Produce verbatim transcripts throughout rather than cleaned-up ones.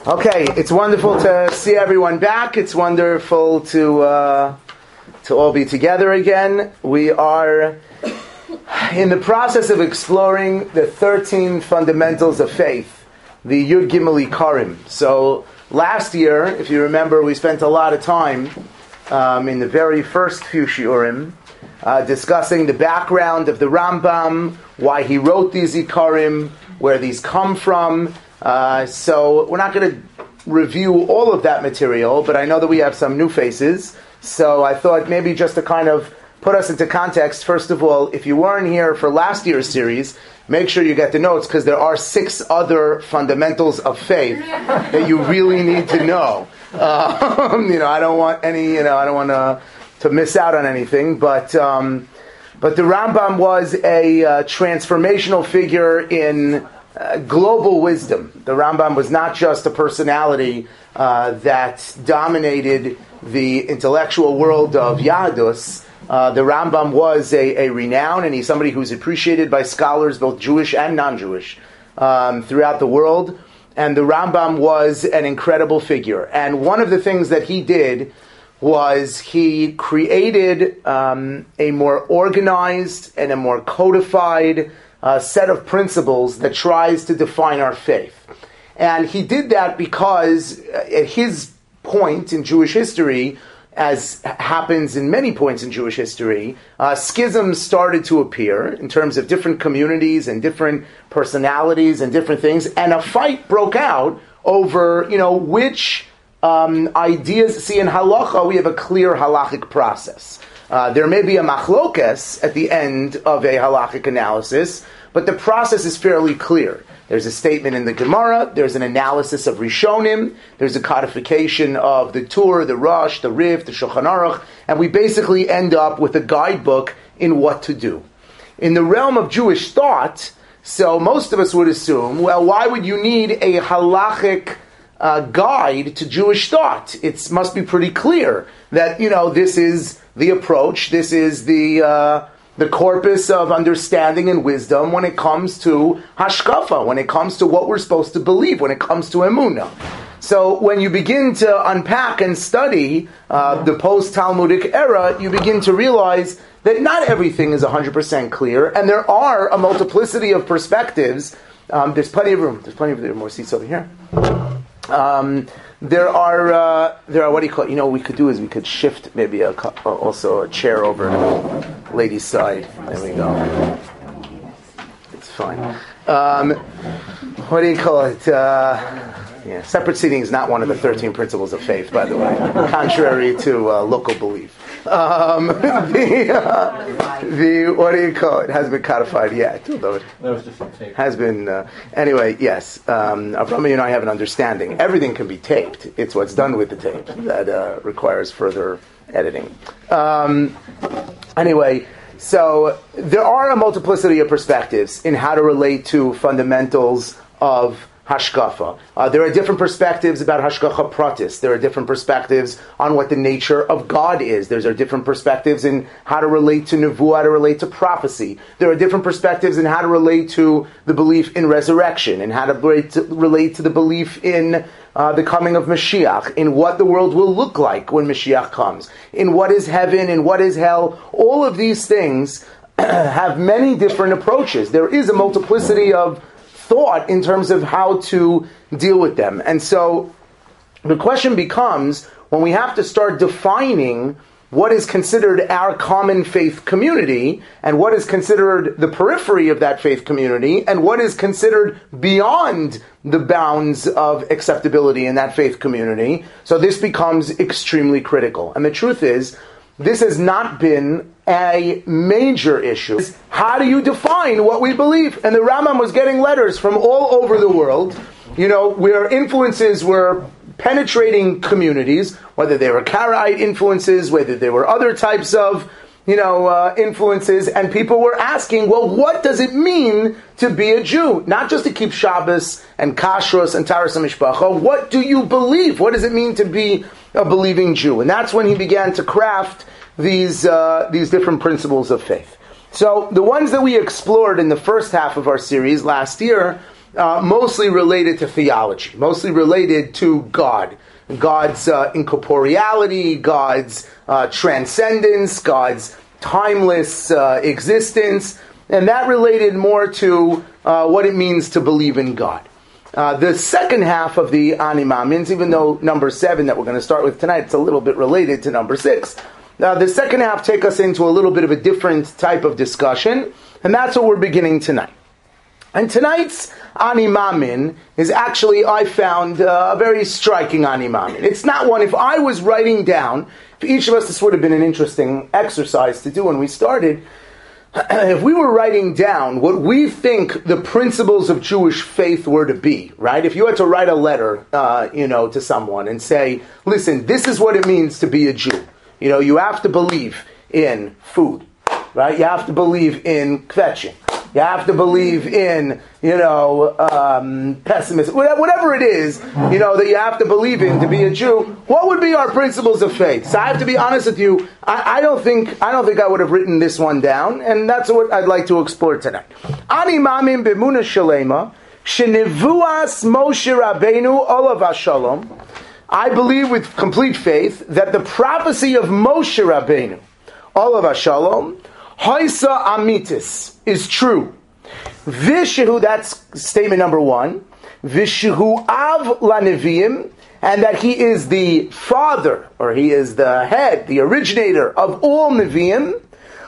Okay, it's wonderful to see everyone back. It's wonderful to uh, to all be together again. We are in the process of exploring the thirteen fundamentals of faith, the Yud Gimel Ikarim. So last year, if you remember, we spent a lot of time um, in the very first few shiurim uh, discussing the background of the Rambam, why he wrote these Ikarim, where these come from. Uh, so we're not going to review all of that material, but I know that we have some new faces, so I thought maybe just to kind of put us into context, first of all, if you weren't here for last year's series, make sure you get the notes, because there are six other fundamentals of faith that you really need to know. Um, you know, I don't want any, you know, I don't want to, to miss out on anything, but um, but the Rambam was a uh, transformational figure in Uh, global wisdom. The Rambam was not just a personality uh, that dominated the intellectual world of Yahadus. Uh, the Rambam was a, a renown, and he's somebody who's appreciated by scholars, both Jewish and non-Jewish, um, throughout the world. And the Rambam was an incredible figure. And one of the things that he did was he created um, a more organized and a more codified Uh, set of principles that tries to define our faith. And he did that because uh, at his point in Jewish history, as happens in many points in Jewish history, uh, schisms started to appear in terms of different communities and different personalities and different things, and a fight broke out over, you know, which um, ideas. See, in halacha, we have a clear halachic process. Uh, there may be a machlokes at the end of a halachic analysis, but the process is fairly clear. There's a statement in the Gemara, there's an analysis of Rishonim, there's a codification of the Tur, the Rosh, the Rif, the Shulchan Aruch, and we basically end up with a guidebook in what to do. In the realm of Jewish thought, so most of us would assume, well, why would you need a halachic uh, guide to Jewish thought? It must be pretty clear that, you know, this is the approach, this is the uh, the corpus of understanding and wisdom when it comes to hashkafa, when it comes to what we're supposed to believe, when it comes to emunah. So when you begin to unpack and study uh, the post-Talmudic era, you begin to realize that not everything is one hundred percent clear, and there are a multiplicity of perspectives. Um, there's plenty of room. There's plenty of there are more seats over here. Um, there are uh, there are what do you call it? You know, what we could do is we could shift maybe a, also a chair over to the lady's side. There we go. It's fine. Um, what do you call it? Uh, yeah, separate seating is not one of the thirteen principles of faith, by the way, contrary to uh, local belief. Um, the, uh, the what do you call it? Has been codified yet, although it has been. Uh, anyway, yes. Um, Avrami and I have an understanding. Everything can be taped. It's what's done with the tape that uh, requires further editing. Um, anyway, so there are a multiplicity of perspectives in how to relate to fundamentals of hashkafa. Uh, there are different perspectives about hashkafa pratis. There are different perspectives on what the nature of God is. There are different perspectives in how to relate to nevuah, how to relate to prophecy. There are different perspectives in how to relate to the belief in resurrection, and how to relate to, relate to the belief in uh, the coming of Mashiach, in what the world will look like when Mashiach comes, in what is heaven and what is hell. All of these things have many different approaches. There is a multiplicity of thought in terms of how to deal with them. And so the question becomes, when we have to start defining what is considered our common faith community, and what is considered the periphery of that faith community, and what is considered beyond the bounds of acceptability in that faith community, so this becomes extremely critical. And the truth is, this has not been a major issue. How do you define what we believe? And the Rambam was getting letters from all over the world, you know, where influences were penetrating communities, whether they were Karaite influences, whether there were other types of, you know, uh, influences, and people were asking, well, what does it mean to be a Jew? Not just to keep Shabbos and Kashrus and Taras HaMishpacha. What do you believe? What does it mean to be a believing Jew? And that's when he began to craft these uh, these different principles of faith. So the ones that we explored in the first half of our series last year uh, mostly related to theology, mostly related to God. God's uh, incorporeality, God's uh, transcendence, God's timeless uh, existence, and that related more to uh, what it means to believe in God. Uh, the second half of the Ani Ma'amins, even though number seven that we're going to start with tonight, it's a little bit related to number six. Now, the second half take us into a little bit of a different type of discussion, and that's what we're beginning tonight. And tonight's Ani Ma'amin is actually, I found, uh, a very striking Ani Ma'amin. It's not one, if I was writing down, for each of us this would have been an interesting exercise to do when we started, if we were writing down what we think the principles of Jewish faith were to be, right? If you had to write a letter, uh, you know, to someone and say, listen, this is what it means to be a Jew. You know, you have to believe in food, right? You have to believe in kvetching. You have to believe in, you know, um, pessimism. Whatever it is, you know, that you have to believe in to be a Jew. What would be our principles of faith? So I have to be honest with you. I, I don't think I don't think I would have written this one down, and that's what I'd like to explore tonight. Ani Ma'amin b'Emunah Shalema shenevuas Moshe Rabbeinu olav hashalom. I believe with complete faith that the prophecy of Moshe Rabbeinu olav hashalom Haisa amitis is true. Vishehu, that's statement number one. Vishehu av laneviim, and that he is the father, or he is the head, the originator of all neviim.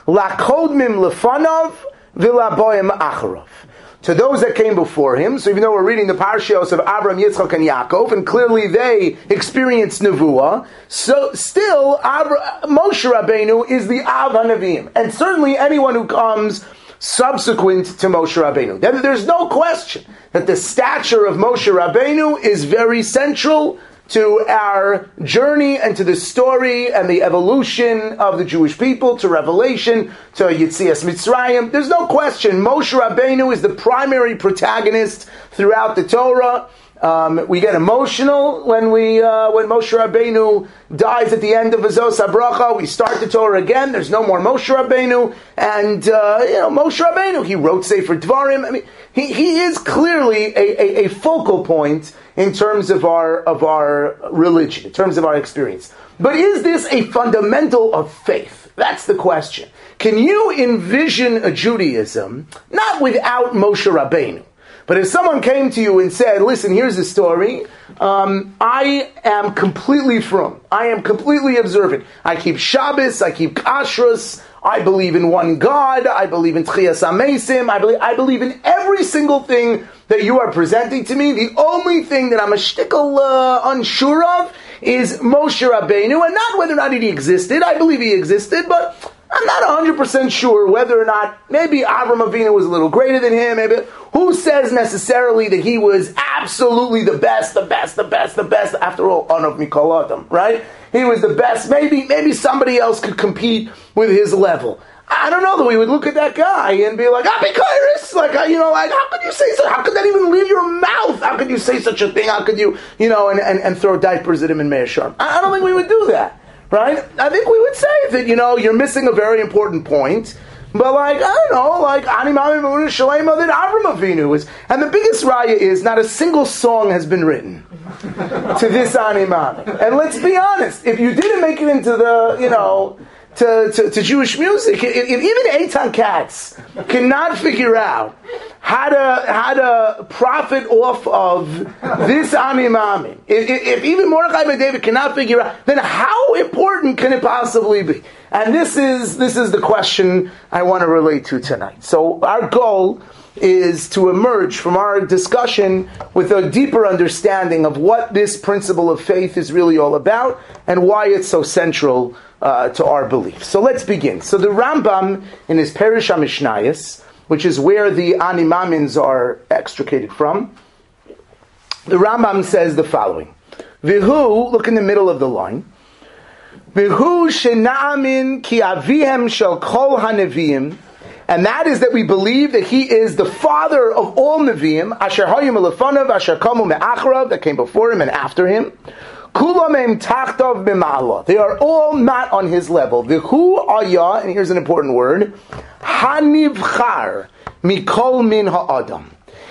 Lakodmim lefanav vilaboim acharov. To those that came before him. So even though we're reading the parashiyos of Abraham, Yitzchak, and Yaakov, and clearly they experienced nevuah, so still Abra- Moshe Rabbeinu is the Av HaNeviim, and certainly anyone who comes subsequent to Moshe Rabbeinu. Then there's no question that the stature of Moshe Rabbeinu is very central to our journey and to the story and the evolution of the Jewish people, to Revelation, to Yetzias Mitzrayim. There's no question Moshe Rabbeinu is the primary protagonist throughout the Torah. Um, we get emotional when we uh, when Moshe Rabbeinu dies at the end of Azos HaBracha. We start the Torah again. There's no more Moshe Rabbeinu, and uh, you know Moshe Rabbeinu. He wrote Sefer Dvarim. I mean, he he is clearly a, a, a focal point in terms of our of our religion, in terms of our experience. But is this a fundamental of faith? That's the question. Can you envision a Judaism not without Moshe Rabbeinu? But if someone came to you and said, listen, here's the story, um, I am completely frum. I am completely observant. I keep Shabbos, I keep Kashrus, I believe in one God, I believe in Tchias HaMesim, I believe, I believe in every single thing that you are presenting to me. The only thing that I'm a shtickle uh, unsure of is Moshe Rabbeinu, and not whether or not he existed. I believe he existed, but I'm not one hundred percent sure whether or not, maybe Avram Avinu was a little greater than him, maybe, who says necessarily that he was absolutely the best, the best, the best, the best, after all, Anav Mikol Adam, right? He was the best, maybe maybe somebody else could compete with his level. I don't know that we would look at that guy and be like, Apikairis, like, you know, like, how could you say so? How could that even leave your mouth? How could you say such a thing? How could you, you know, and, and, and throw diapers at him in Meir Sharm? I, I don't think we would do that. Right? I think we would say that, you know, you're missing a very important point. But like, I don't know, like, Ani Ma'amin b'Emunah Shalema that Avram Avinu is. And the biggest raya is not a single song has been written to this Ani Ma'amin. And let's be honest, if you didn't make it into the, you know, to, to, to Jewish music, if, if even Eitan Katz cannot figure out how to how to profit off of this Ani Ma'amin, if, if even Mordechai ben David cannot figure out, then how important can it possibly be? And this is this is the question I want to relate to tonight. So our goal is to emerge from our discussion with a deeper understanding of what this principle of faith is really all about and why it's so central uh, to our belief. So let's begin. So the Rambam in his Perush HaMishnayos, which is where the Ani Ma'amins are extricated from, the Rambam says the following. Vihu, look in the middle of the line, Vihu shena'amin ki avihem shel kol haneviim, and that is that we believe that he is the father of all Nevi'im, asher hayim elefanav, asher kamu me'acharav, that came before him and after him. Kulam em tachtav b'ma'ala. They are all not on his level. V'hu aya, and here's an important word, hanivchar mikol min ha'adam.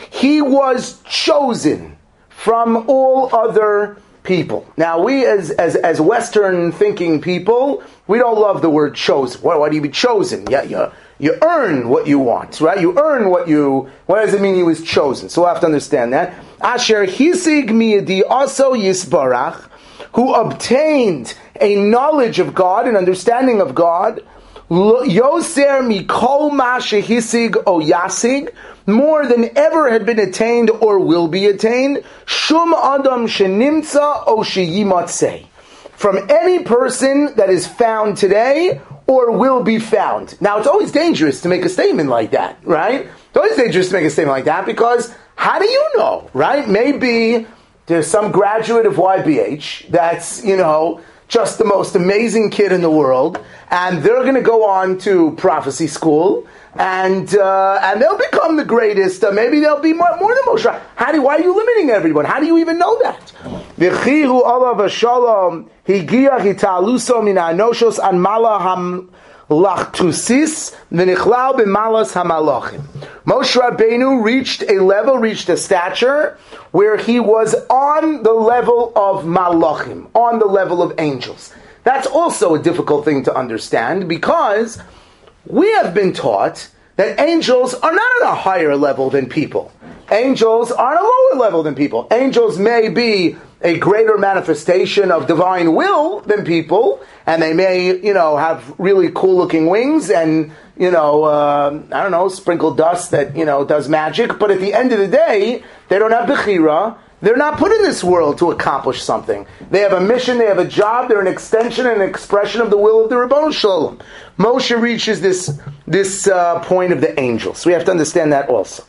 He was chosen from all other people. Now, we as as as Western thinking people, we don't love the word chosen. Why, why do you be chosen? Yeah, you you earn what you want, right? You earn what you. What does it mean he was chosen? So we'll have to understand that. Asher hisig miyadi also yisbarach, who obtained a knowledge of God, an understanding of God. Yoser mikol ma shehisig o yasig, more than ever had been attained or will be attained. Shum adam shenimtza o sheyimatzeh, from any person that is found today or will be found. Now, it's always dangerous to make a statement like that, right? It's always dangerous to make a statement like that because how do you know, right? Maybe there's some graduate of Y B H that's, you know, just the most amazing kid in the world, and they're going to go on to prophecy school, and uh, and they'll become the greatest. Uh, maybe they'll be more, more than Moshe. How do? Why are you limiting everyone? How do you even know that? V'chihu olav v'shalom higiach italuso min ha'anoshos an mala ham lachtusis v'nichlal b'malas hamalachim. Moshe Rabbeinu reached a level, reached a stature where he was on the level of malachim, on the level of angels. That's also a difficult thing to understand because we have been taught that angels are not at a higher level than people. Angels are at a lower level than people. Angels may be a greater manifestation of divine will than people, and they may, you know, have really cool looking wings and, you know, uh, I don't know, sprinkle dust that, you know, does magic, but at the end of the day, they don't have bechira. They're not put in this world to accomplish something. They have a mission, they have a job, they're an extension and an expression of the will of the Ribono Shel Olam. Moshe reaches this, this uh, point of the angels. So we have to understand that also.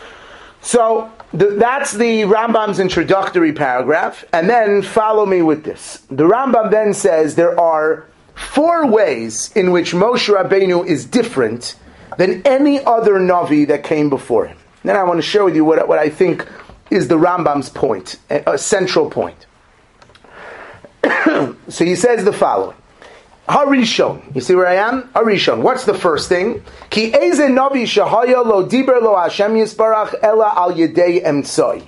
So, the, that's the Rambam's introductory paragraph, and then follow me with this. The Rambam then says there are four ways in which Moshe Rabbeinu is different than any other Navi that came before him. Then I want to share with you what, what I think is the Rambam's point, a, a central point. So he says the following. Harishon. You see where I am? Harishon. What's the first thing? Ki eze navi shahaya lo diber lo Hashem yisbarach ela al yedei emtsai.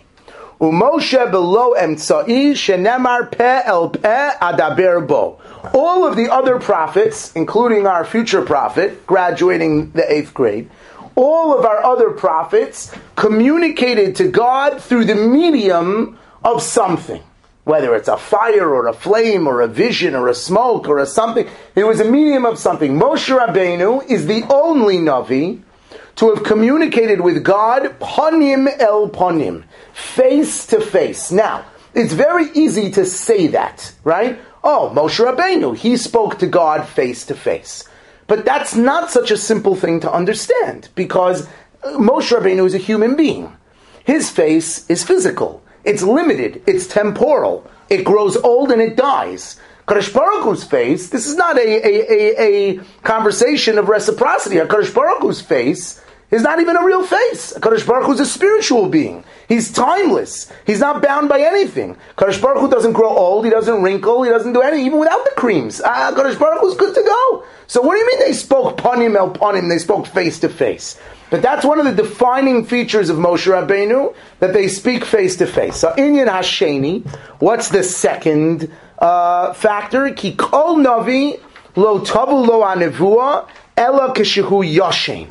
Umoshe below emtsai shenemar pe el pe adaber bo. All of the other prophets, including our future prophet, graduating the eighth grade, all of our other prophets communicated to God through the medium of something. Whether it's a fire or a flame or a vision or a smoke or a something. It was a medium of something. Moshe Rabbeinu is the only Navi to have communicated with God panim el panim, face to face. Now, it's very easy to say that, right? Oh, Moshe Rabbeinu, he spoke to God face to face. But that's not such a simple thing to understand because Moshe Rabbeinu is a human being. His face is physical. It's limited. It's temporal. It grows old and it dies. Kadosh Baruch Hu's face, this is not a, a, a, a conversation of reciprocity. Kadosh Baruch Hu's face is not even a real face. Kadosh Baruch Hu's a spiritual being. He's timeless. He's not bound by anything. Kadosh Baruch Hu doesn't grow old. He doesn't wrinkle. He doesn't do anything, even without the creams. Uh, Kadosh Baruch Hu's good to go. So what do you mean they spoke panim el panim? They spoke face to face. But that's one of the defining features of Moshe Rabbeinu, that they speak face to face. So Inyan Hasheni, what's the second uh, factor? Ki kol navi lo tavu lo anevua ela kishehu yoshen.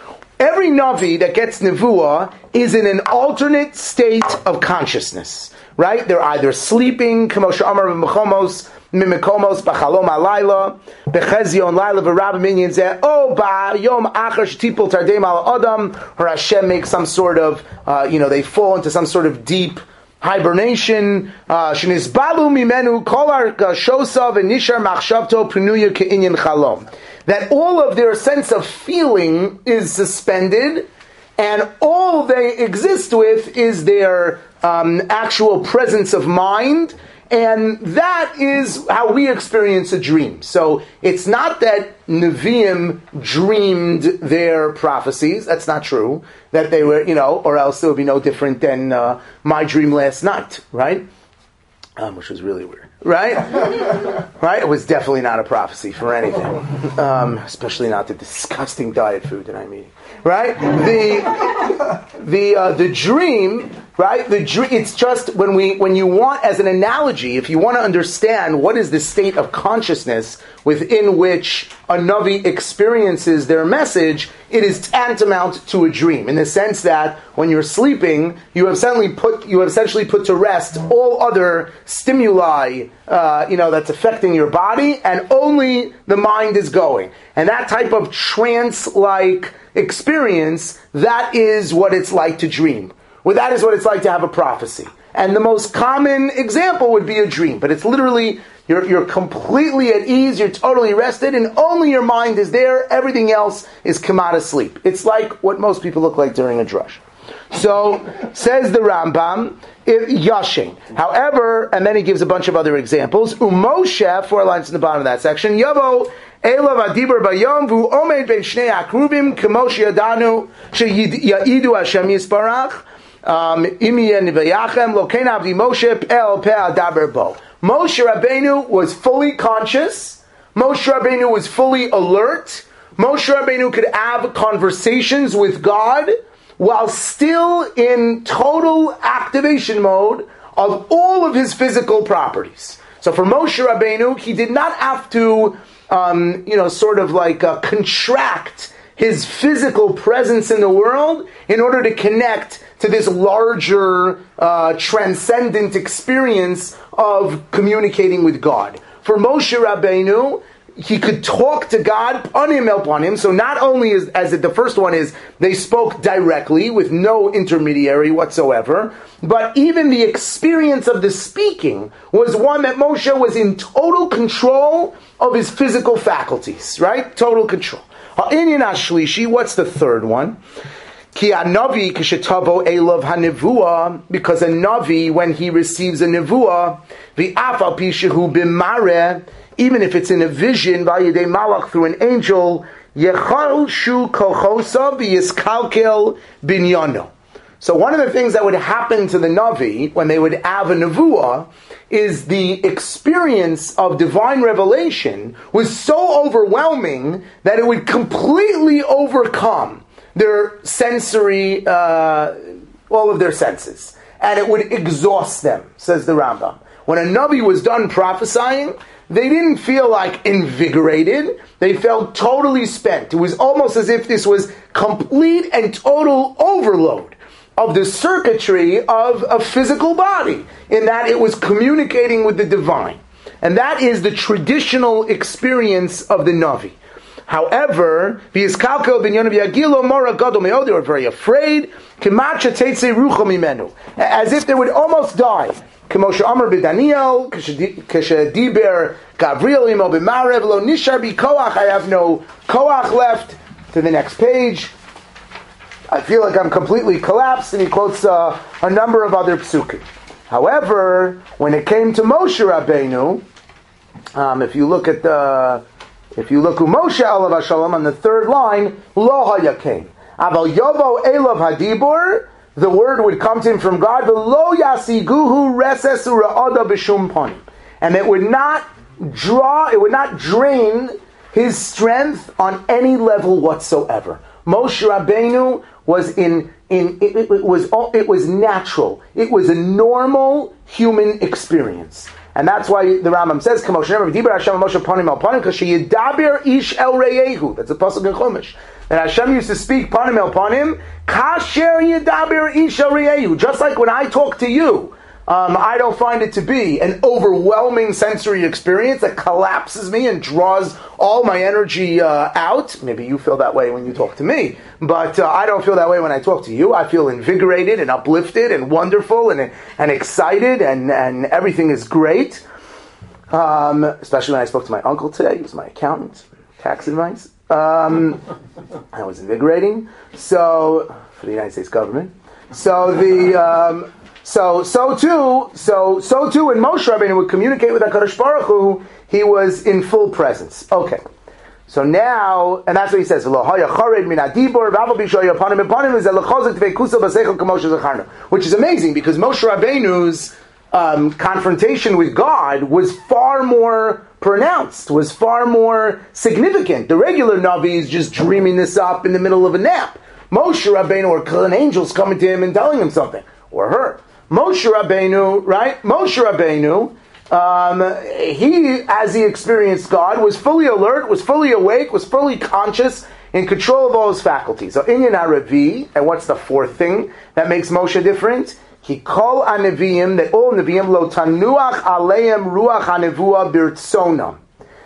Every navi that gets nevuah is in an alternate state of consciousness. Right? They're either sleeping, k'moshe amar v'mechomos, mimikomos b'chalom alayla, b'chezion layla v'rabim minyan zeh, oh, ba'yom achar shetipul tardem al adam, or Hashem makes some sort of, uh, you know, they fall into some sort of deep hibernation. Shenizbalu mimenu kol ar shosav v'nishar machshavto prunuya ke'inyan chalom. That all of their sense of feeling is suspended, and all they exist with is their um, actual presence of mind, and that is how we experience a dream. So it's not that Nevi'im dreamed their prophecies. That's not true. That they were, you know, or else it would be no different than uh, my dream last night, right? um, which was really weird, right? Right? It was definitely not a prophecy for anything, um, especially not the disgusting diet food that I'm eating, right? The the uh, the dream, right? The dream. It's just when we when you want, as an analogy, if you want to understand what is the state of consciousness within which a Navi experiences their message, it is tantamount to a dream, in the sense that when you're sleeping, you have essentially put you have essentially put to rest all other stimuli, uh, you know, that's affecting your body, and only the mind is going. And that type of trance-like experience, that is what it's like to dream. Well, that is what it's like to have a prophecy. And the most common example would be a dream, but it's literally You're, you're completely at ease, you're totally rested, and only your mind is there. Everything else is come out of sleep. It's like what most people look like during a drush. So, says the Rambam, if, Yashing. However, and then he gives a bunch of other examples. Umoshe, four lines in the bottom of that section, Yavo, Elav Adibar Bayom, Vu Omed Ben Shnei Akrubim, Kemosh Yadanu, Sheyidu Hashem Yisparach, Imiyen Vayachem, Lokein Avdi Moshe, El Pe Adaber Bo. Moshe Rabbeinu was fully conscious. Moshe Rabbeinu was fully alert. Moshe Rabbeinu could have conversations with God while still in total activation mode of all of his physical properties. So for Moshe Rabbeinu, he did not have to, um, you know, sort of like uh, contract his physical presence in the world in order to connect to this larger, uh, transcendent experience of communicating with God. For Moshe Rabbeinu, he could talk to God, panim el panim. So not only is, as it, the first one is, they spoke directly with no intermediary whatsoever, but even the experience of the speaking was one that Moshe was in total control of his physical faculties, right? Total control. Ha'inyan hashlishi, what's the third one? Ki ha'navi kishetavo elav ha'nevuah, because a navi, when he receives a nevuah, v'af al pi shehu b'mareh, even if it's in a vision, v'ayidei malach, through an angel, yechal shu kochosa v'yiskalkel binyono. So one of the things that would happen to the navi when they would have a nevuah is the experience of divine revelation was so overwhelming that it would completely overcome their sensory, uh, all of their senses. And it would exhaust them, says the Rambam. When a Navi was done prophesying, they didn't feel like invigorated. They felt totally spent. It was almost as if this was complete and total overload of the circuitry of a physical body, in that it was communicating with the divine. And that is the traditional experience of the Navi. However, they were very afraid, as if they would almost die. K'moshe Amar b'Daniel, k'shediber Gabriel imo b'marev lo nishar bi koach. I have no koach left. To the next page. I feel like I'm completely collapsed, and he quotes uh, a number of other psukim. However, when it came to Moshe Rabbeinu, um, if you look at the, if you look at Moshe alav hashalom on the third line, lo hayakein aval yovo elav hadibur. The word would come to him from God, v'lo yasiguhu reses ura'ada b'shum panim, and it would not draw, it would not drain his strength on any level whatsoever. Moshe Rabbeinu was in in it, it, it was it was natural. It was a normal human experience, and that's why the Rambam says, "K'moshe Diber Hashem Moshe panim al panim," because sheyidaber ish el reyehu. That's a pasuk in Chumash. And Hashem used to speak panim el panim, kasher yidaber ish el reyehu. Just like when I talk to you, um, I don't find it to be an overwhelming sensory experience that collapses me and draws all my energy uh, out. Maybe you feel that way when you talk to me, but uh, I don't feel that way when I talk to you. I feel invigorated and uplifted and wonderful and and excited, and, and everything is great. Um, especially when I spoke to my uncle today. He was my accountant, tax advice. Um, that was invigorating. So, for the United States government. So the... Um, So, so too, so, so too, when Moshe Rabbeinu would communicate with HaKadosh Baruch Hu, he was in full presence. Okay. So now, and that's what he says, which is amazing, because Moshe Rabbeinu's um, confrontation with God was far more pronounced, was far more significant. The regular Navi is just dreaming this up in the middle of a nap. Moshe Rabbeinu, or an angel's coming to him and telling him something, or her. Moshe Rabbeinu, right? Moshe Rabbeinu, um, he, as he experienced God, was fully alert, was fully awake, was fully conscious, in control of all his faculties. So, Inyan HaRevi, and what's the fourth thing that makes Moshe different? He called on Nevi'im, that all Nevi'im lo tanuach aleim ruach hanevuah birtzonam.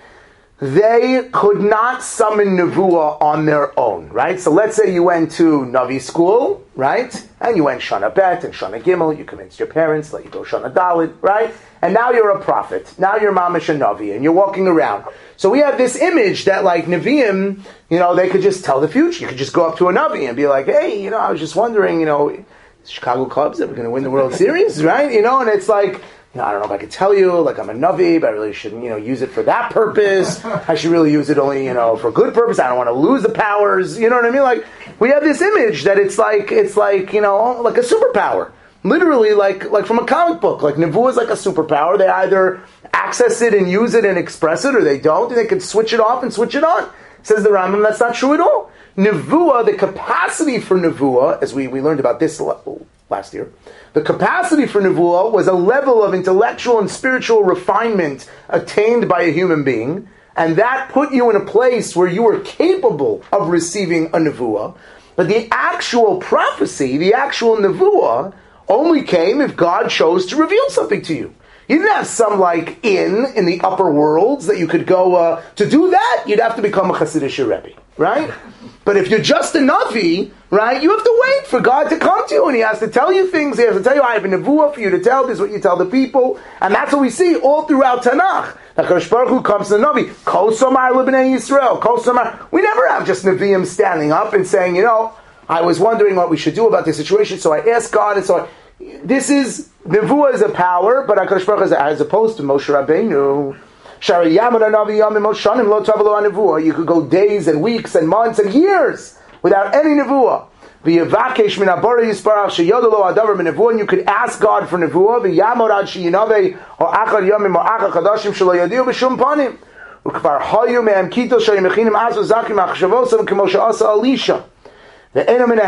They could not summon Nevuah on their own, right? So let's say you went to Navi school, right? And you went Shana Bet and Shana Gimel, you convinced your parents, let you go Shana Dalit, right? And now you're a prophet. Now you're Mamash and Navi, and you're walking around. So we have this image that like Nevi'im, you know, they could just tell the future. You could just go up to a Navi and be like, hey, you know, I was just wondering, you know, Chicago Cubs ever going to win the World Series, right? You know, and it's like, you know, I don't know if I could tell you, like I'm a Navi, but I really shouldn't, you know, use it for that purpose. I should really use it only, you know, for good purpose. I don't want to lose the powers. You know what I mean? Like, we have this image that it's like, it's like, you know, like a superpower. Literally, like, like from a comic book. Like, Nevuah is like a superpower. They either access it and use it and express it, or they don't, and they can switch it off and switch it on. Says the Rambam, that's not true at all. Nevuah, the capacity for Nevuah, as we, we learned about this last year, the capacity for Nevuah was a level of intellectual and spiritual refinement attained by a human being, and that put you in a place where you were capable of receiving a Nevuah. But the actual prophecy, the actual Nevuah, only came if God chose to reveal something to you. You didn't have some like in, in the upper worlds that you could go, uh, to do that, you'd have to become a Hasidic Rebbe, right? But if you're just a Navi, right, you have to wait for God to come to you, and He has to tell you things. He has to tell you, I have a Nevuah for you to tell. This is what you tell the people. And that's what we see all throughout Tanakh. The HaKadosh Baruch Hu comes to the Navi, Kol Somar L'Bnei Yisrael, Kol Somar. We never have just Nevi'im standing up and saying, you know, I was wondering what we should do about this situation, so I asked God, and so I... This is, Nevuah is a power, but HaKadosh Baruch Hu is, as opposed to Moshe Rabbeinu, you could go days and weeks and months and years without any Nevuah. And you could ask God for Nevuah. And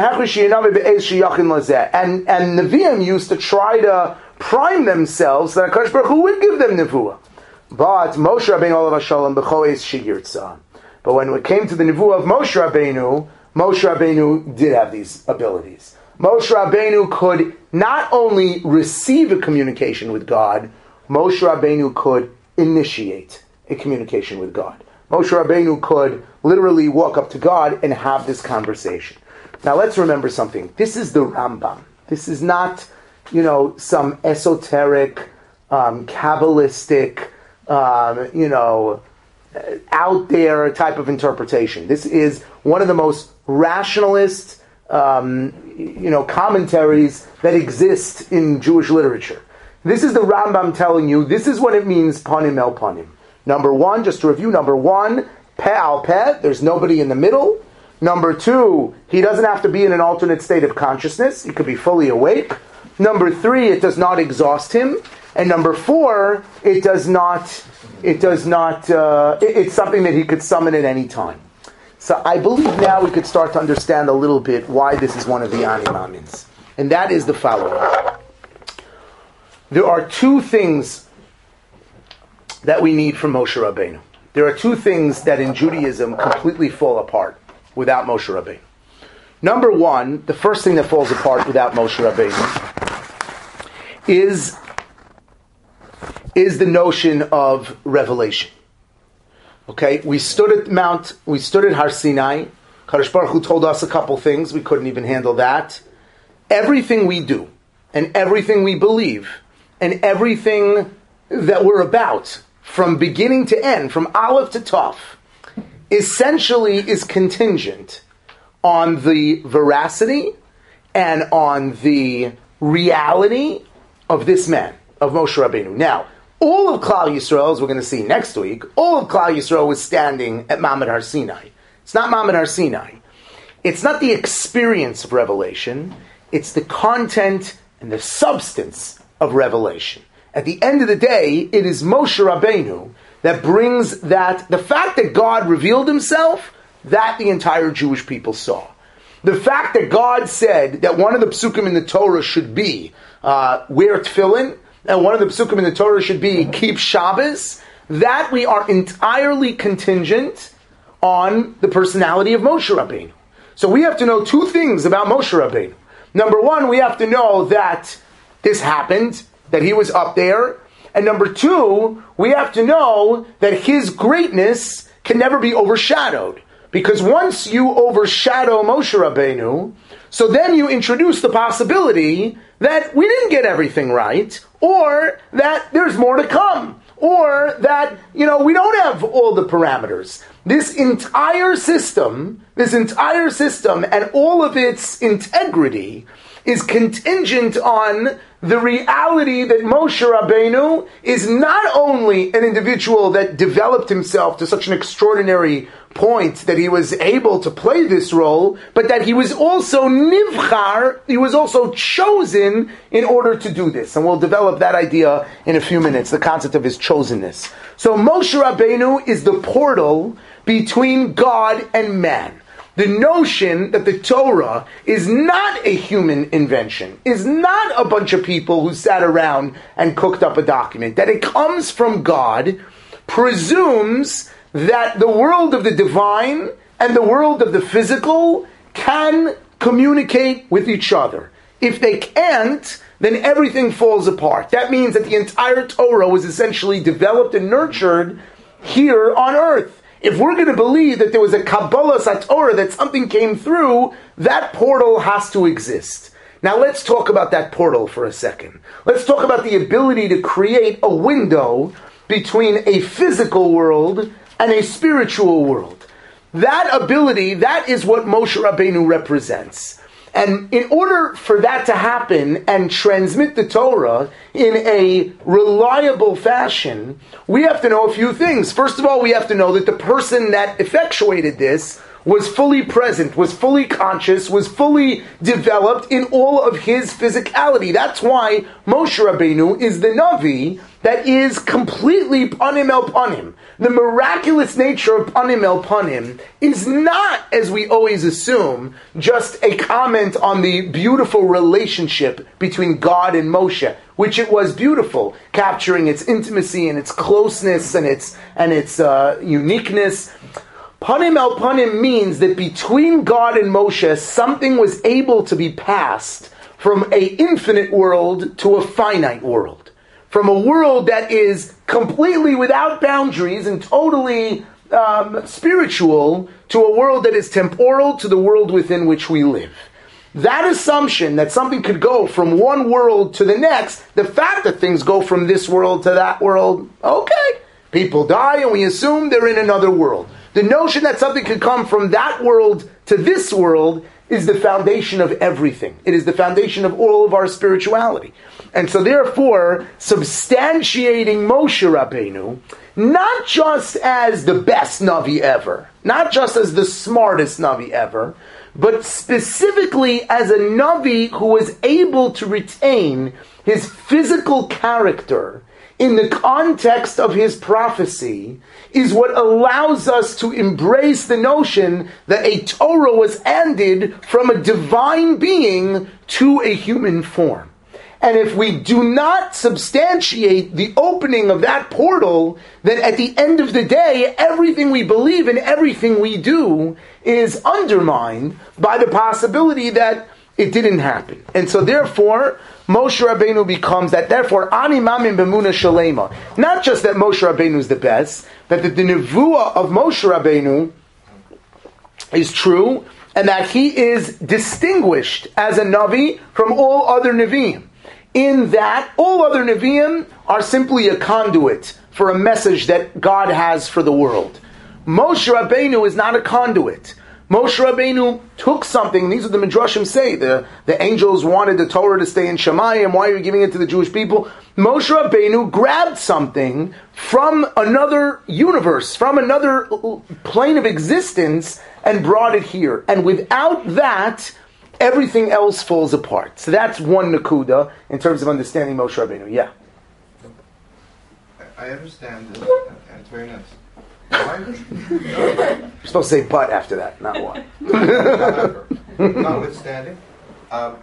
and Nevi'im used to try to prime themselves that HaKadosh Baruch Hu would give them Nevuah. But Moshe Rabbeinu Olav Hashalom b'choes sheyirtzah. But when it came to the Nevuah of Moshe Rabbeinu, Moshe Rabbeinu did have these abilities. Moshe Rabbeinu could not only receive a communication with God, Moshe Rabbeinu could initiate a communication with God. Moshe Rabbeinu could literally walk up to God and have this conversation. Now let's remember something. This is the Rambam. This is not, you know, some esoteric, um, Kabbalistic, um, you know, out there type of interpretation. This is one of the most rationalist, um, you know, commentaries that exist in Jewish literature. This is the Rambam telling you, this is what it means, panim el panim. Number one, just to review, number one, peh al peh, there's nobody in the middle. Number two, he doesn't have to be in an alternate state of consciousness. He could be fully awake. Number three, it does not exhaust him. And number four, it does not, it does not, uh, it, it's something that he could summon at any time. So I believe now we could start to understand a little bit why this is one of the Ani Mamins. And that is the following. There are two things that we need from Moshe Rabbeinu. There are two things that in Judaism completely fall apart without Moshe Rabbeinu. Number one, the first thing that falls apart without Moshe Rabbeinu is, is the notion of revelation. Okay, we stood at Mount, we stood at Har Sinai. Kadosh Baruch Hu told us a couple things. We couldn't even handle that. Everything we do, and everything we believe, and everything that we're about, from beginning to end, from Aleph to Tov, essentially is contingent on the veracity and on the reality of this man, of Moshe Rabbeinu. Now, all of Klal Yisrael, as we're going to see next week, all of Klal Yisrael was standing at Mamad Har Sinai. It's not Mamad Har Sinai. It's not the experience of revelation. It's the content and the substance of revelation. At the end of the day, it is Moshe Rabbeinu that brings that, the fact that God revealed himself, that the entire Jewish people saw. The fact that God said that one of the psukim in the Torah should be uh, wear tefillin, and one of the psukim in the Torah should be keep Shabbos, that we are entirely contingent on the personality of Moshe Rabbeinu. So we have to know two things about Moshe Rabbeinu. Number one, we have to know that this happened, that he was up there. And number two, we have to know that his greatness can never be overshadowed. Because once you overshadow Moshe Rabbeinu, so then you introduce the possibility that we didn't get everything right, or that there's more to come, or that, you know, we don't have all the parameters. This entire system, this entire system and all of its integrity is contingent on the reality that Moshe Rabbeinu is not only an individual that developed himself to such an extraordinary point that he was able to play this role, but that he was also nivchar, he was also chosen in order to do this. And we'll develop that idea in a few minutes, the concept of his chosenness. So Moshe Rabbeinu is the portal between God and man. The notion that the Torah is not a human invention, is not a bunch of people who sat around and cooked up a document, that it comes from God, presumes that the world of the divine and the world of the physical can communicate with each other. If they can't, then everything falls apart. That means that the entire Torah was essentially developed and nurtured here on earth. If we're going to believe that there was a Kabbalah Satorah, that something came through, that portal has to exist. Now let's talk about that portal for a second. Let's talk about the ability to create a window between a physical world and a spiritual world. That ability, that is what Moshe Rabbeinu represents. And in order for that to happen and transmit the Torah in a reliable fashion, we have to know a few things. First of all, we have to know that the person that effectuated this was fully present, was fully conscious, was fully developed in all of his physicality. That's why Moshe Rabbeinu is the Navi that is completely panim el panim. The miraculous nature of panim el panim is not, as we always assume, just a comment on the beautiful relationship between God and Moshe, which it was beautiful, capturing its intimacy and its closeness and its and its uh, uniqueness. Panim el panim means that between God and Moshe, something was able to be passed from a infinite world to a finite world. From a world that is completely without boundaries and totally um, spiritual to a world that is temporal to the world within which we live. That assumption that something could go from one world to the next, the fact that things go from this world to that world, okay, people die and we assume they're in another world. The notion that something could come from that world to this world is the foundation of everything. It is the foundation of all of our spirituality. And so therefore, substantiating Moshe Rabbeinu, not just as the best Navi ever, not just as the smartest Navi ever, but specifically as a Navi who was able to retain his physical character in the context of his prophecy, is what allows us to embrace the notion that a Torah was handed from a divine being to a human form. And if we do not substantiate the opening of that portal, then at the end of the day, everything we believe and everything we do is undermined by the possibility that it didn't happen. And so therefore, Moshe Rabbeinu becomes that. Therefore, Ani Mamin B'Muna Shalema. Not just that Moshe Rabbeinu is the best, but that the Nevuah of Moshe Rabbeinu is true, and that he is distinguished as a Navi from all other Nevi'im. In that, all other Nevi'im are simply a conduit for a message that God has for the world. Moshe Rabbeinu is not a conduit. Moshe Rabbeinu took something, and these are the Midrashim say, the, the angels wanted the Torah to stay in Shamayim, why are you giving it to the Jewish people? Moshe Rabbeinu grabbed something from another universe, from another plane of existence, and brought it here. And without that, everything else falls apart. So that's one nakuda in terms of understanding Moshe Rabbeinu. Yeah. I understand it, and it's very nice. Why? You're supposed to say but after that, not why. However, notwithstanding, um,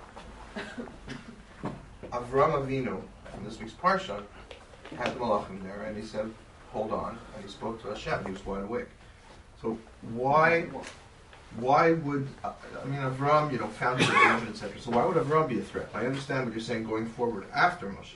Avram Avinu, in this week's Parsha, had the Malachim there, and he said, hold on, and he spoke to Hashem, he was wide awake. So why why would, uh, I mean, Avram, you know, founded the religion, et cetera, so why would Avram be a threat? I understand what you're saying going forward after Moshe.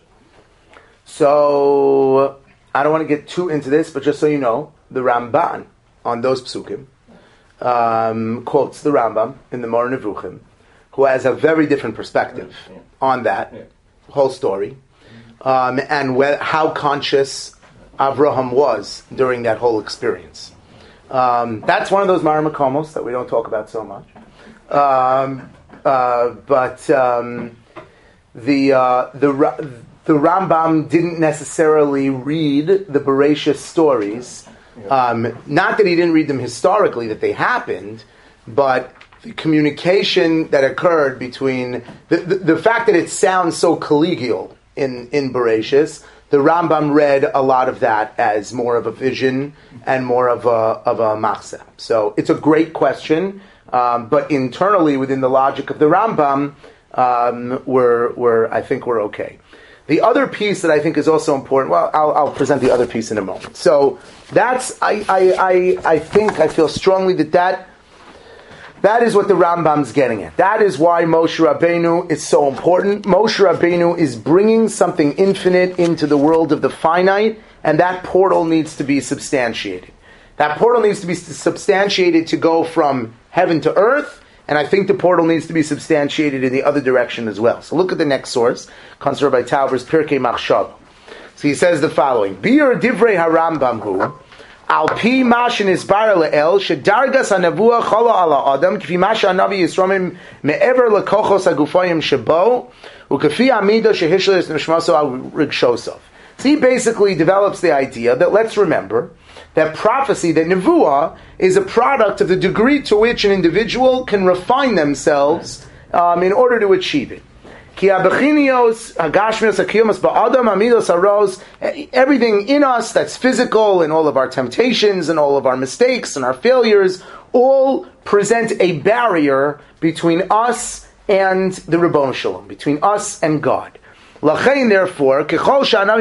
So, I don't want to get too into this, but just so you know, the Ramban on those psukim um, quotes the Rambam in the Moreh Nevuchim, who has a very different perspective yeah. on that yeah. whole story, um, and wh- how conscious Avraham was during that whole experience. Um, that's one of those Mara Makomos that we don't talk about so much. Um, uh, but um, the uh, the the Rambam didn't necessarily read the Bereshit stories. Um, not that he didn't read them historically, that they happened, but the communication that occurred between the, the, the fact that it sounds so collegial in in Bereshit, the Rambam read a lot of that as more of a vision and more of a of a machzeh. So it's a great question, um, but internally within the logic of the Rambam, um, we're we're I think we're okay. The other piece that I think is also important, well, I'll, I'll present the other piece in a moment. So that's, I, I, I, I think, I feel strongly that, that that is what the Rambam's getting at. That is why Moshe Rabbeinu is so important. Moshe Rabbeinu is bringing something infinite into the world of the finite, and that portal needs to be substantiated. That portal needs to be substantiated to go from heaven to earth, and I think the portal needs to be substantiated in the other direction as well. So look at the next source. Comes from Rabbi Tauber's Pirkei Machshava. So he says the following: Bir divrei harambam hu al pi mashin isbar le'el shedargas hanavua chala ala adam kfi masha hanavi yisromim me'ever lekochos hagufayim shebo u'kafi amida shehishlis nishmaso al rigshosov. So he basically develops the idea that, let's remember, that prophecy, that nevuah, is a product of the degree to which an individual can refine themselves um, in order to achieve it. Everything in us that's physical, and all of our temptations and all of our mistakes and our failures, all present a barrier between us and the Ribbono Shel Olam, between us and God. Lachain, therefore, therefore,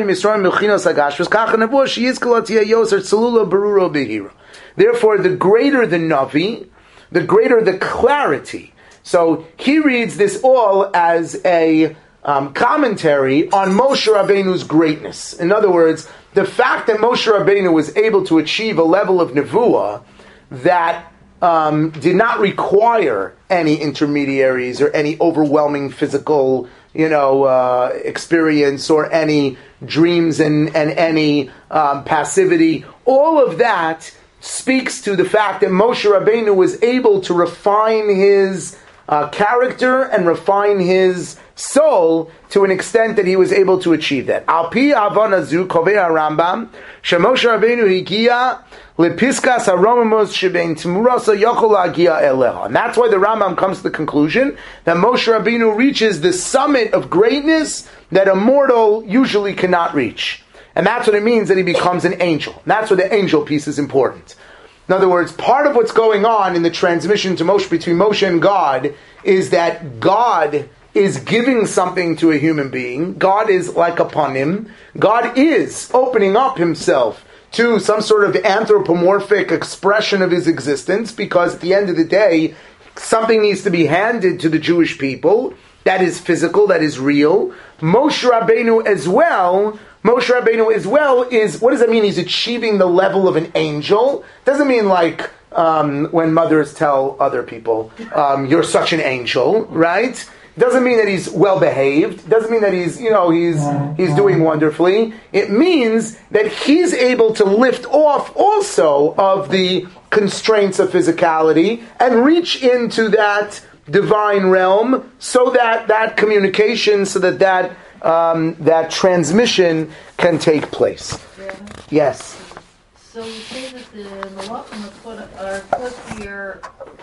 the greater the Navi, the greater the clarity. So he reads this all as a um, commentary on Moshe Rabbeinu's greatness. In other words, the fact that Moshe Rabbeinu was able to achieve a level of nevuah that um, did not require any intermediaries or any overwhelming physical you know, uh, experience or any dreams and, and any um, passivity. All of that speaks to the fact that Moshe Rabbeinu was able to refine his uh, character and refine his soul to an extent that he was able to achieve that. Al pi avanazu kovei Rambam shemoshe Rabbeinu higia lepiskas haromamos shebein tmurasa yochol hagia eleha. And that's why the Rambam comes to the conclusion that Moshe Rabbeinu reaches the summit of greatness that a mortal usually cannot reach. And that's what it means that he becomes an angel. And that's where the angel piece is important. In other words, part of what's going on in the transmission to Moshe, between Moshe and God, is that God is giving something to a human being. God is like upon him. God is opening up himself to some sort of anthropomorphic expression of his existence, because at the end of the day, something needs to be handed to the Jewish people that is physical, that is real. Moshe Rabbeinu as well, Moshe Rabbeinu as well is, what does that mean? He's achieving the level of an angel. Doesn't mean like um, when mothers tell other people, um, you're such an angel, right? Doesn't mean that he's well behaved. Doesn't mean that he's, you know, he's he's doing wonderfully. It means that he's able to lift off also of the constraints of physicality and reach into that divine realm, so that that communication, so that that um, that transmission can take place. Yeah. Yes. So you say that the malachim are put, are put here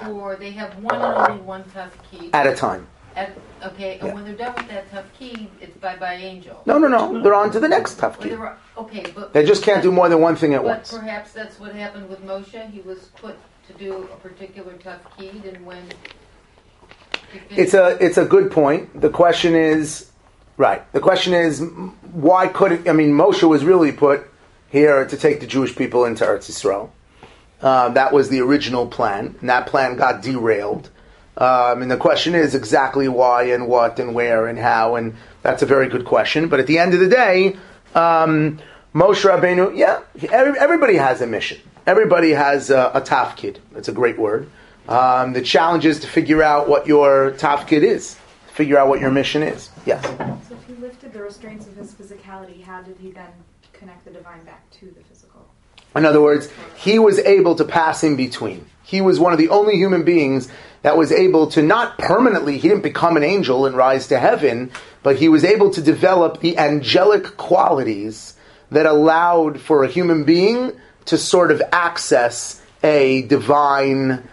for, they have one and only one tafkid. At a time. At, okay, and Yeah. when they're done with that tafkid, it's bye-bye angel. No, no, no. They're on to the next Or tafkid. they're- Okay, but... They just can't do more than one thing at But once. perhaps that's what happened with Moshe. He was put to do a particular tafkid, and when he finished... It's a it's a good point. The question is, right, the question is, why couldn't, I mean, Moshe was really put here to take the Jewish people into Eretz Yisrael. Uh, that was the original plan, and that plan got derailed. Um, and the question is exactly why and what and where and how, and that's a very good question. But at the end of the day, um, Moshe Rabbeinu, yeah, every, everybody has a mission. Everybody has a, a tafkid. That's a great word. Um, the challenge is to figure out what your tafkid is, to figure out what your mission is. Yes? So if he lifted the restraints of his physicality, how did he then connect the divine back to the physical? In other words, he was able to pass in between. He was one of the only human beings that was able to not permanently, he didn't become an angel and rise to heaven, but he was able to develop the angelic qualities that allowed for a human being to sort of access a divine,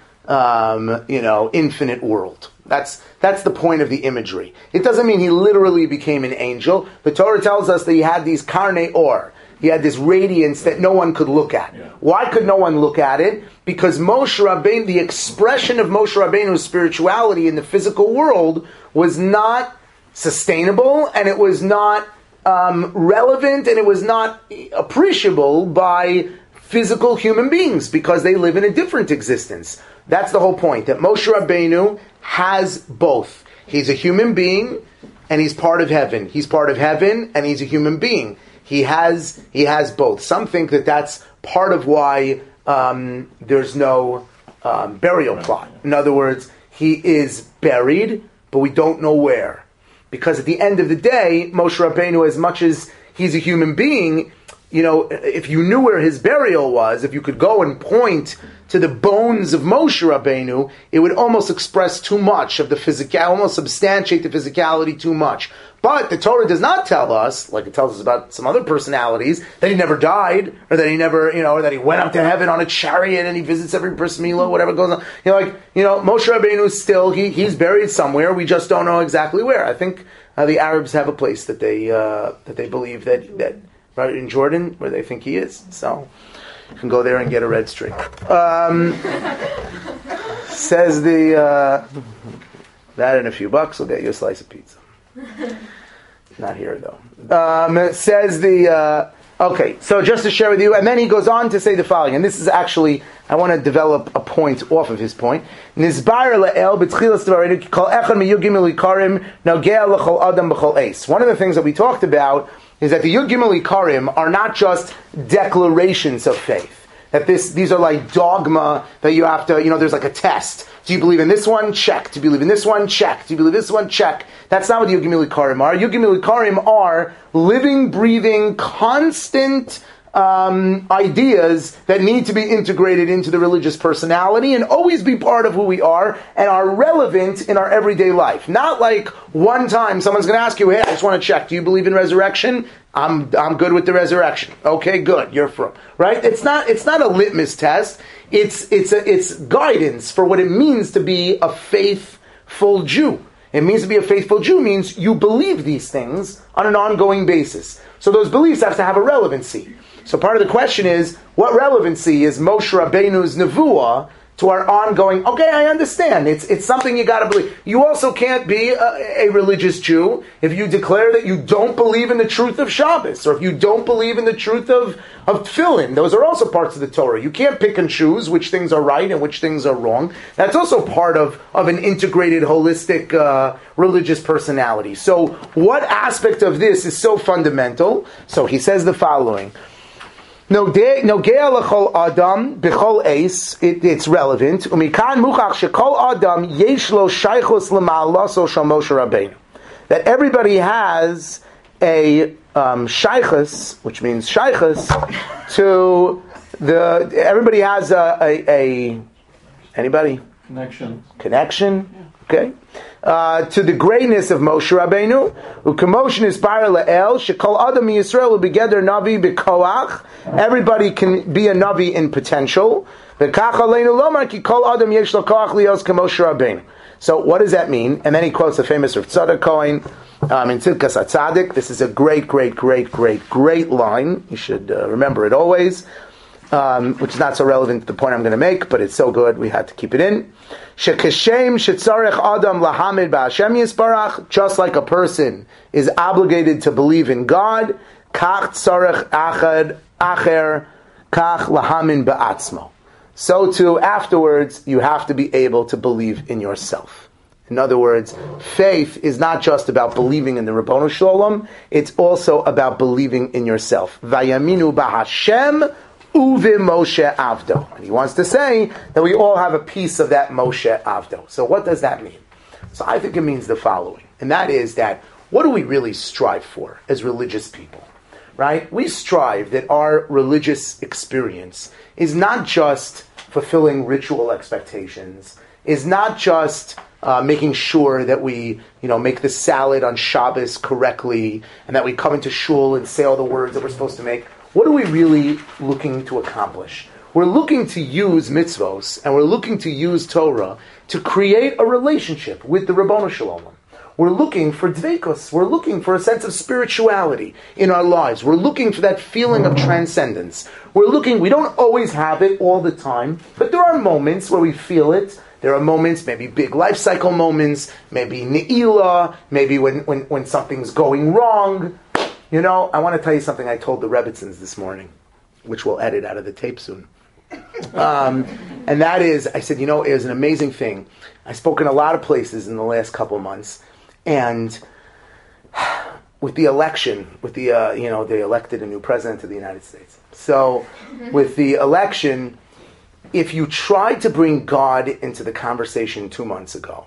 um, you know, infinite world. That's that's the point of the imagery. It doesn't mean he literally became an angel. The Torah tells us that he had these karnei or. He had this radiance that no one could look at. Yeah. Why could no one look at it? Because Moshe Rabbeinu, the expression of Moshe Rabbeinu's spirituality in the physical world was not sustainable, and it was not um, relevant, and it was not appreciable by physical human beings because they live in a different existence. That's the whole point, that Moshe Rabbeinu has both. He's a human being, and he's part of heaven. He's part of heaven, and he's a human being. He has he has both. Some think that that's part of why um, there's no um, burial plot. In other words, he is buried, but we don't know where. Because at the end of the day, Moshe Rabbeinu, as much as he's a human being, you know, if you knew where his burial was, if you could go and point to the bones of Moshe Rabbeinu, it would almost express too much of the physical, almost substantiate the physicality too much. But the Torah does not tell us, like it tells us about some other personalities, that he never died, or that he never, you know, or that he went up to heaven on a chariot and he visits every bris milah, whatever goes on. You know, like, you know, Moshe Rabbeinu is still, he, he's buried somewhere, we just don't know exactly where. I think uh, the Arabs have a place that they, uh, that they believe that, that, right in Jordan, where they think he is. So, you can go there and get a red string. Um, says the, uh, that and a few bucks will get you a slice of pizza. Not here, though. Um, says the... Uh, okay, so just to share with you, and then he goes on to say the following, and this is actually, I want to develop a point off of his point. Nizbar le'el b'tchilas dvareinu kol echad miyud gimel ikarim nogea l'chol adam b'chol eis. One of the things that we talked about is that the Yud Gimel Ikarim are not just declarations of faith. That this, these are like dogma that you have to, you know, there's like a test. Do you believe in this one? Check. Do you believe in this one? Check. Do you believe this one? Check. That's not what the Yud Gimel Ikarim are. Yud Gimel Ikarim are living, breathing, constant um, ideas that need to be integrated into the religious personality and always be part of who we are and are relevant in our everyday life. Not like one time someone's going to ask you, hey, I just want to check, do you believe in resurrection? I'm I'm good with the resurrection. Okay, good. You're from right. It's not it's not a litmus test. It's it's a, it's guidance for what it means to be a faithful Jew. It means to be a faithful Jew means you believe these things on an ongoing basis. So those beliefs have to have a relevancy. So part of the question is, what relevancy is Moshe Rabbeinu's nevuah to our ongoing, okay, I understand, it's it's something you got to believe. You also can't be a, a religious Jew if you declare that you don't believe in the truth of Shabbos, or if you don't believe in the truth of, of Tefillin. Those are also parts of the Torah. You can't pick and choose which things are right and which things are wrong. That's also part of, of an integrated, holistic uh, religious personality. So what aspect of this is so fundamental? So he says the following. Nogea l'chol adam b'chol eis. It's relevant. Umikan muchach shekol adam yesh lo shaychus l'ma'alaso shel Moshe Rabbeinu. That everybody has a um, shaychus, which means shaychus, to the. Everybody has a, a, a anybody connection. Connection Okay? Uh, to the greatness of Moshe Rabbeinu, u'kemotion is bar la'el, shekol adam Yisrael will be gather navi b'koach. Everybody can be a navi in potential. V'kach aleinu lomar ki kol adam yesh lo koach lios k'Moshe Rabbeinu. So what does that mean? And then he quotes the famous Rav Tzadok Cohen um, in Tzidkas HaTzadik. This is a great, great, great, great, great line. You should uh, remember it always. Um, which is not so relevant to the point I'm going to make, but it's so good we had to keep it in. Shekeshem shetzarech adam lahamid ba'Hashem yisbarach, just like a person is obligated to believe in God, kach tzarech achad acher kach lahamin ba'atzmo. So too, afterwards, you have to be able to believe in yourself. In other words, faith is not just about believing in the Ribono Shel Olam, it's also about believing in yourself. Vayaminu ba'Hashem Uve Moshe Avdo. And he wants to say that we all have a piece of that Moshe Avdo. So what does that mean? So I think it means the following. And that is that, what do we really strive for as religious people? Right? We strive that our religious experience is not just fulfilling ritual expectations, is not just uh, making sure that we, you know, make the salad on Shabbos correctly, and that we come into shul and say all the words that we're supposed to make. What are we really looking to accomplish? We're looking to use mitzvos, and we're looking to use Torah to create a relationship with the Ribono Shel Olam. We're looking for dveikos. We're looking for a sense of spirituality in our lives. We're looking for that feeling of transcendence. We're looking, we don't always have it all the time, but there are moments where we feel it. There are moments, maybe big life cycle moments, maybe ne'ilah, maybe when, when, when something's going wrong. You know, I want to tell you something I told the Rebbitzins this morning, which we'll edit out of the tape soon. Um, and that is, I said, you know, it was an amazing thing. I spoke in a lot of places in the last couple months, and with the election, with the, uh, you know, they elected a new president of the United States. So, with the election, if you tried to bring God into the conversation two months ago,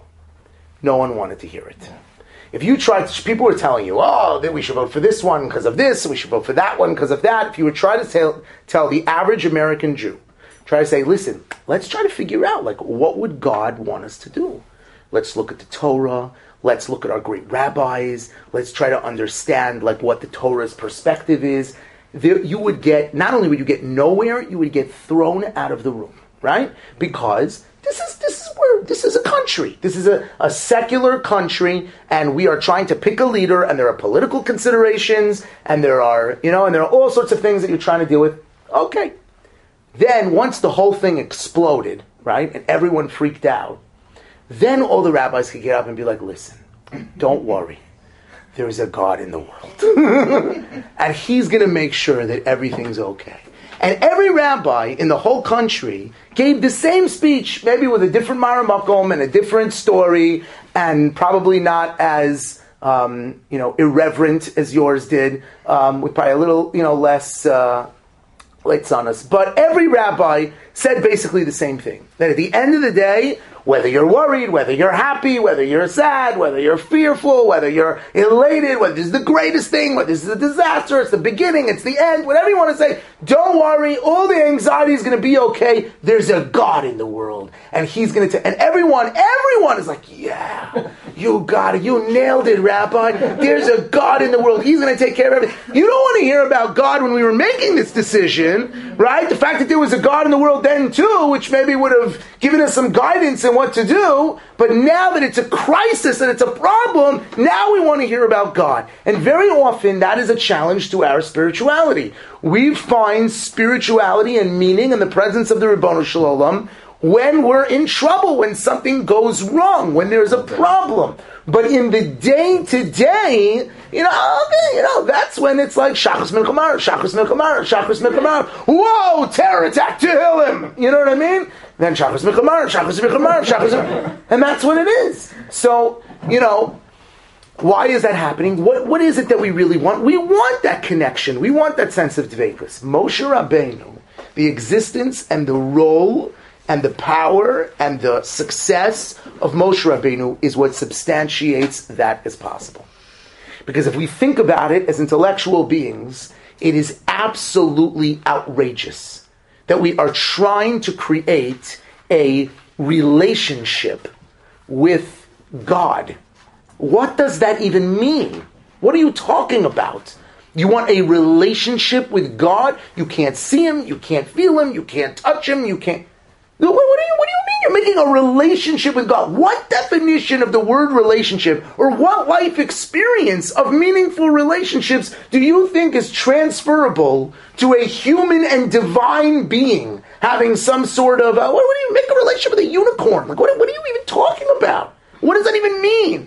no one wanted to hear it. If you tried, to, people were telling you, oh, that we should vote for this one because of this, we should vote for that one because of that. If you were trying to tell, tell the average American Jew, try to say, listen, let's try to figure out, like, what would God want us to do? Let's look at the Torah. Let's look at our great rabbis. Let's try to understand, like, what the Torah's perspective is. There, you would get, not only would you get nowhere, you would get thrown out of the room, right? Because This is this is where this is a country. This is a, a secular country, and we are trying to pick a leader, and there are political considerations, and there are, you know, and there are all sorts of things that you're trying to deal with. Okay. Then once the whole thing exploded, right, and everyone freaked out, then all the rabbis could get up and be like, listen, don't worry. There is a God in the world. And he's going to make sure that everything's okay. And every rabbi in the whole country gave the same speech, maybe with a different maramakom and a different story, and probably not as um, you know irreverent as yours did, um, with probably a little you know less uh, lights on us. But every rabbi said basically the same thing: that at the end of the day, whether you're worried, whether you're happy, whether you're sad, whether you're fearful, whether you're elated, whether this is the greatest thing, whether this is a disaster, it's the beginning, it's the end, whatever you want to say, don't worry, all the anxiety is going to be okay. There's a God in the world, and he's going to take, and everyone, everyone is like, yeah, you got it, you nailed it, Rabbi. There's a God in the world. He's going to take care of everything. You don't want to hear about God when we were making this decision, right? The fact that there was a God in the world then too, which maybe would have given us some guidance in what to do, but now that it's a crisis and it's a problem, now we want to hear about God. And very often that is a challenge to our spirituality. We find spirituality and meaning in the presence of the Ribono Shel Olam when we're in trouble, when something goes wrong, when there's a problem. But in the day-to-day, you know, okay, you know, that's when it's like Shachris Milchamar, Shachris Milchamar, Shachris Milchamar. Whoa, terror attack to him. You know what I mean? Then Shachris Milchamar, Shachris Milchamar, Shachris Milchamar. And that's what it is. So, you know, why is that happening? What What is it that we really want? We want that connection. We want that sense of dveikus. Moshe Rabbeinu, the existence and the role and the power and the success of Moshe Rabbeinu is what substantiates that as possible. Because if we think about it as intellectual beings, it is absolutely outrageous that we are trying to create a relationship with God. What does that even mean? What are you talking about? You want a relationship with God? You can't see Him, you can't feel Him, you can't touch Him, you can't... What, what, do you, what do you mean you're making a relationship with God? What definition of the word relationship, or what life experience of meaningful relationships do you think is transferable to a human and divine being having some sort of... Uh, what, what do you make a relationship with a unicorn? Like, what, what are you even talking about? What does that even mean?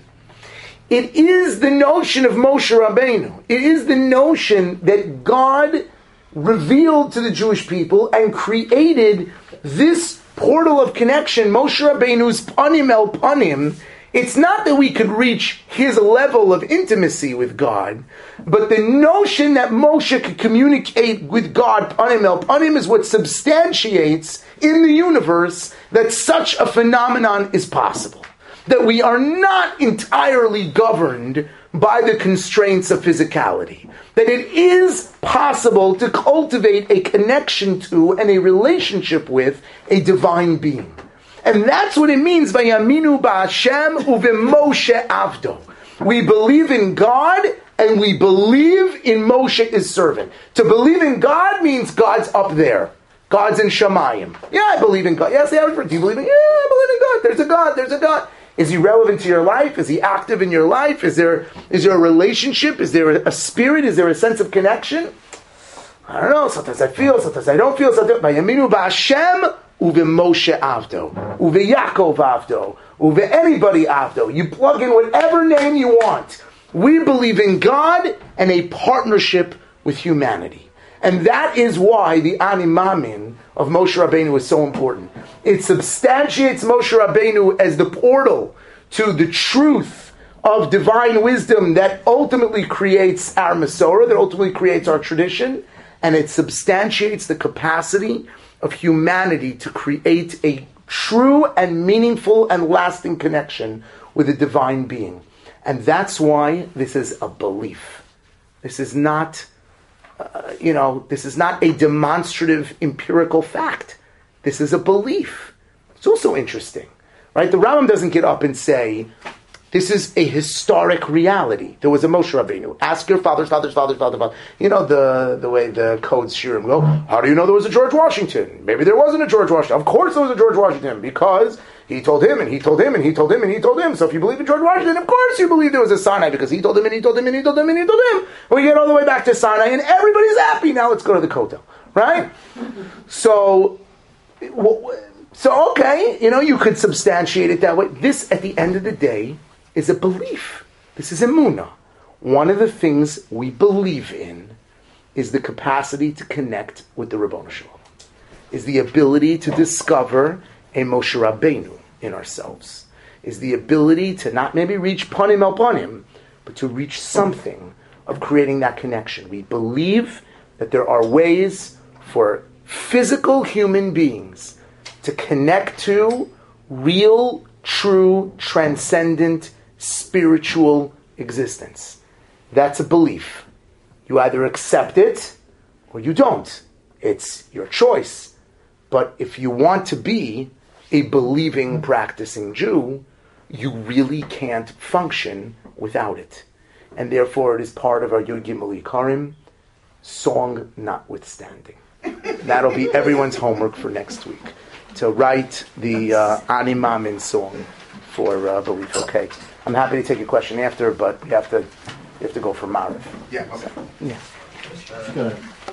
It is the notion of Moshe Rabbeinu. It is the notion that God revealed to the Jewish people and created this portal of connection, Moshe Rabbeinu's panim el panim. It's not that we could reach his level of intimacy with God, but the notion that Moshe could communicate with God panim el panim is what substantiates in the universe that such a phenomenon is possible. That we are not entirely governed by the constraints of physicality. That it is possible to cultivate a connection to and a relationship with a divine being. And that's what it means by Yaminu Ba'Hashem Uvemoshe Avdo. We believe in God and we believe in Moshe, his servant. To believe in God means God's up there. God's in Shamayim. Yeah, I believe in God. Yes, the average person. Do you believe in? Yeah, I believe in God. There's a God. There's a God. Is he relevant to your life? Is he active in your life? Is there is there a relationship? Is there a, a spirit? Is there a sense of connection? I don't know. Sometimes I feel, sometimes I don't feel. Sometimes Vayaminu ba'Hashem uve Moshe avdo, uve Yaakov avdo, uve anybody avdo. You plug in whatever name you want. We believe in God and a partnership with humanity. And that is why the Ani Mamin of Moshe Rabbeinu is so important. It substantiates Moshe Rabbeinu as the portal to the truth of divine wisdom that ultimately creates our Masorah, that ultimately creates our tradition, and it substantiates the capacity of humanity to create a true and meaningful and lasting connection with a divine being. And that's why this is a belief. This is not... Uh, you know, this is not a demonstrative empirical fact. This is a belief. It's also interesting, right? The Rambam doesn't get up and say, this is a historic reality. There was a Moshe Rabbeinu. Ask your fathers, fathers, fathers, fathers, fathers. You know the, the way the codes shirim go, how do you know there was a George Washington? Maybe there wasn't a George Washington. Of course there was a George Washington, because he told him, and he told him, and he told him, and he told him. So if you believe in George Washington, of course you believe there was a Sinai, because he told him, and he told him, and he told him, and he told him. We get all the way back to Sinai, and everybody's happy. Now let's go to the Kotel, right? So, so okay, you know, you could substantiate it that way. This, at the end of the day, is a belief. This is emunah. One of the things we believe in is the capacity to connect with the Ribbono Shel Olam, is the ability to discover a Moshe Rabbeinu in ourselves, is the ability to not maybe reach panim el panim, but to reach something of creating that connection. We believe that there are ways for physical human beings to connect to real, true, transcendent, spiritual existence. That's a belief. You either accept it or you don't. It's your choice. But if you want to be a believing, practicing Jew, you really can't function without it. And therefore it is part of our Yud Gimel Ikarim, song notwithstanding. That'll be everyone's homework for next week, to write the uh, Ani Mamin song for uh, belief. Okay. I'm happy to take a question after, but you have to you have to go for Maariv. Yeah, okay. So, yeah. Just gonna